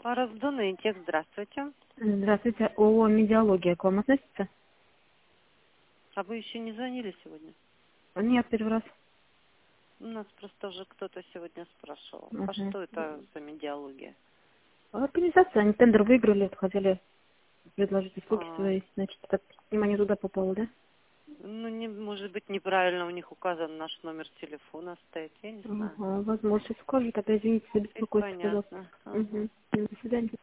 Раздонный интех, здравствуйте. Здравствуйте. ООО «Медиалогия» к вам относится? А вы еще не звонили сегодня? Нет, первый раз. У нас просто уже кто-то сегодня спрашивал. А Угу. что это за медиалогия? Организация, они тендер выиграли, хотели предложить услуги А, свои. Значит, так внимание туда попало, да? ну, не, может быть, неправильно у них указан наш номер телефона стоит, я не знаю. Ага, возможно, сейчас скажу, тогда извините за И беспокойство, пожалуйста. понятно. Ага. Угу. До свидания.